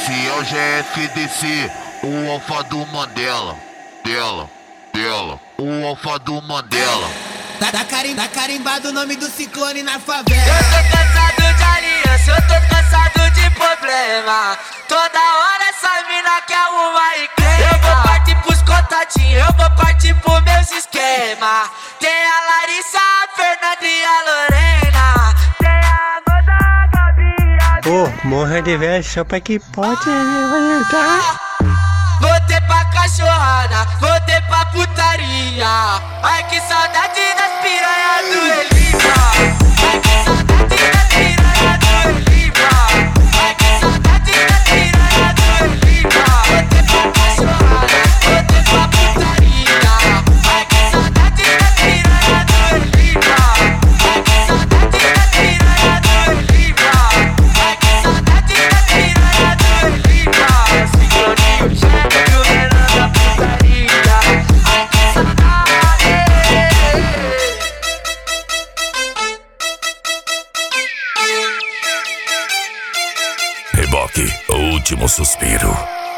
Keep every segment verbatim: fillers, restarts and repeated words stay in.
Esse é o G F D C, o alfa do Mandela. Dela, dela, o alfa do Mandela. Tá, tá, carim, tá carimbado o nome do ciclone na favela. Eu tô cansado de aliança, eu tô cansado de problema. Toda hora essa mina quer arrumar e crema. Eu vou partir pros contatinhos, eu vou partir pros meus esquemas. Tem a Larissa, a Fernanda e a Lorena. Tem a Amanda, a Gabi e a Pô, morra de velho só pra que pode levantar. Voltei pra cachorrada, voltei pra putaria. Ai que saudade das piranhas do Elipa. Ai que saudade das piranhas do Elipa. Ai que saudade das piranhas do Elipa. Voltei pra cachorrada, voltei pra putaria. Ai que saudade das piranhas do Elipa. Ai que saudade das piranhas do Elipa. Ai que saudade das piranhas do Elipa. Cicloninho cheio. Reboque, o último suspiro.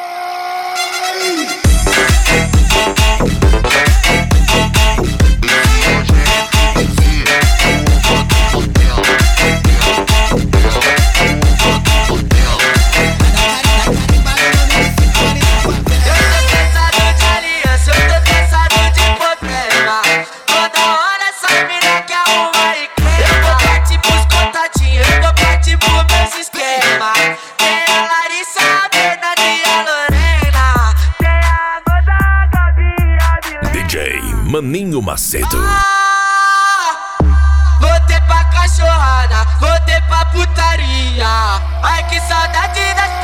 Maninho Macedo. Ah, voltei pra cachorrada, voltei pra putaria. Ai que saudade das